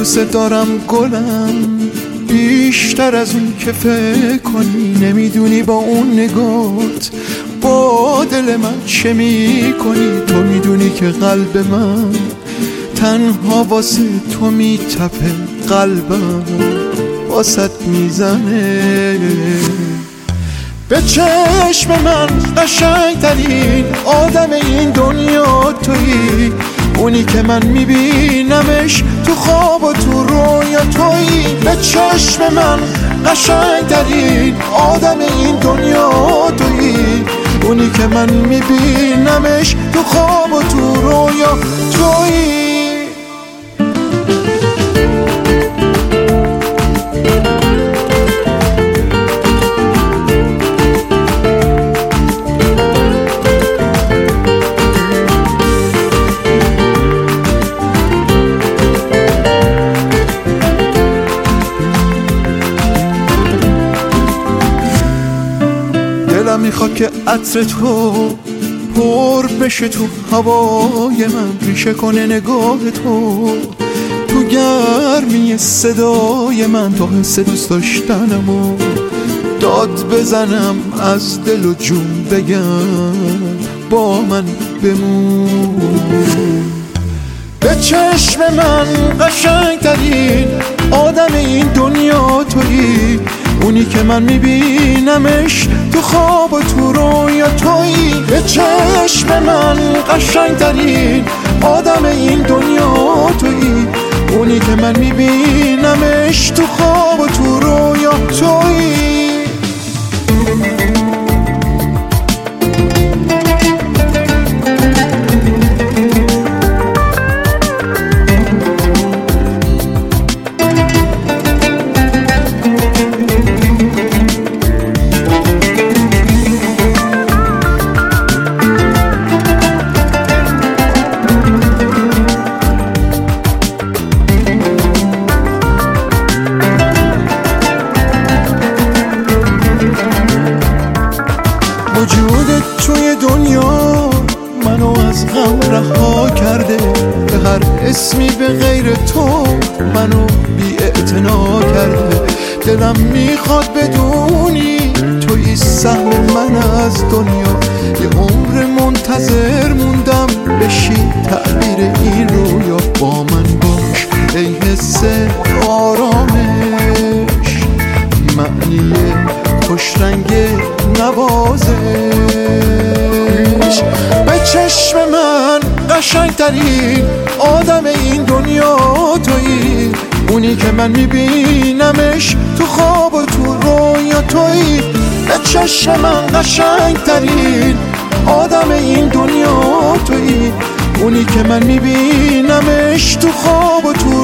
دوست دارم گلم، بیشتر از اون که فکر کنی. نمیدونی با اون نگات با دل من چه میکنی. تو میدونی که قلب من تنها واسه تو میتپه، قلبم واسط میزنه. به چشم من قشنگترین آدم این دنیا تویی، اونی که من میبینمش تو خواب و تو رویا تویی. به چشم من قشنگترین آدم این دنیا تویی، اونی که من میبینمش تو خواب و تو رویا تویی. دلم میخواد که عطر تو پر بشه تو هوای من، ریشه کنه نگاه تو گرمی صدای من، تا حس دوست داشتنمو داد بزنم از دل و جون بگم با من بمون. به چشم من قشنگترین آدم این دنیا تویی، اونی که من میبینمش تو خواب و تو رویا تویی. به چشم من قشنگترین آدم این دنیا تویی، اونی که من میبینمش تو خواب و تو رویا تویی. وجودت توی دنیا منو از غم رها کرده، به هر اسمی به غیر تو منو بی‌اعتنا کرده. دلم میخواد بدونی توی سهم من از دنیا، یه عمر منتظر موندم بشی تعبیر این رویا. با من باش ای حس آرامش، معنی خوشرنگ نوازش. به چشم من قشنگترین آدم این دنیا تویی، اونی که من میبینمش تو خواب و تو رویا تویی. به چشم من قشنگترین آدم این دنیا تویی، اونی که من میبینمش تو خواب و تو